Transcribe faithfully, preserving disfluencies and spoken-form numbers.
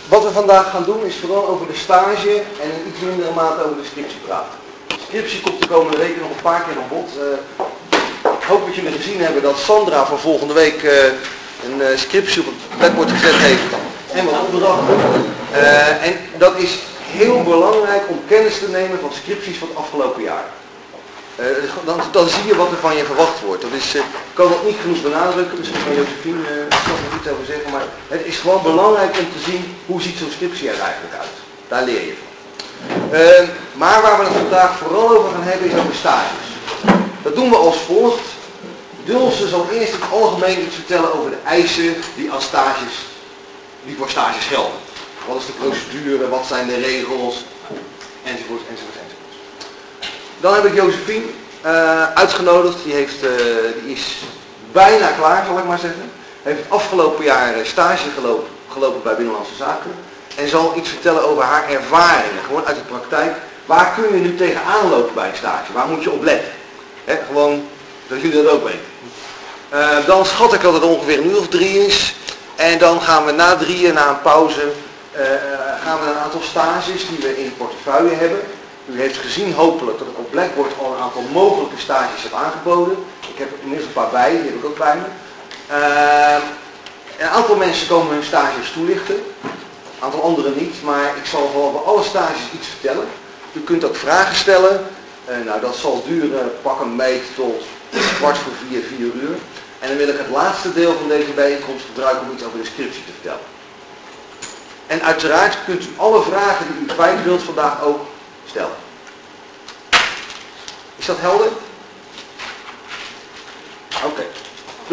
wat we vandaag gaan doen is vooral over de stage en in iets mindere mate over de scriptie praten. De scriptie komt de komende weken nog een paar keer aan bod. Uh, ik hoop dat jullie gezien hebben dat Sandra voor volgende week uh, een uh, scriptie op het blackboard gezet heeft en wat opdrachten. Uh, en dat is heel belangrijk om kennis te nemen van scripties van het afgelopen jaar. Uh, dan, dan zie je wat er van je verwacht wordt. Dat is, uh, ik kan dat niet genoeg benadrukken, misschien kan Josephine uh, er nog iets over zeggen, maar het is gewoon belangrijk om te zien hoe ziet zo'n scriptie er eigenlijk uit. Daar leer je van. Uh, maar waar we het vandaag vooral over gaan hebben is over stages. Dat doen we als volgt. Dulce zal eerst in het algemeen iets vertellen over de eisen die aan stages, die voor stages gelden. Wat is de procedure, wat zijn de regels, enzovoort, enzovoort, enzovoort. Dan heb ik Josephine uh, uitgenodigd, die, heeft, uh, die is bijna klaar, zal ik maar zeggen. Heeft het afgelopen jaar stage gelopen, gelopen bij Binnenlandse Zaken. En zal iets vertellen over haar ervaringen, gewoon uit de praktijk. Waar kun je nu tegenaan lopen bij een stage? Waar moet je op letten? He, gewoon, dat jullie dat ook weten. Uh, dan schat ik dat het ongeveer een uur of drie is. En dan gaan we na drieën, na een pauze, uh, gaan we naar een aantal stages die we in de portefeuille hebben. U heeft gezien hopelijk dat ik op Blackboard al een aantal mogelijke stages heb aangeboden. Ik heb er inmiddels een paar bij, die heb ik ook bij me. Uh, een aantal mensen komen hun stages toelichten. Een aantal anderen niet, maar ik zal wel over alle stages iets vertellen. U kunt ook vragen stellen. Uh, nou, dat zal duren, pak een meet tot kwart voor vier, vier uur. En dan wil ik het laatste deel van deze bijeenkomst gebruiken om iets over de scriptie te vertellen. En uiteraard kunt u alle vragen die u kwijt wilt vandaag ook stellen. Is dat helder?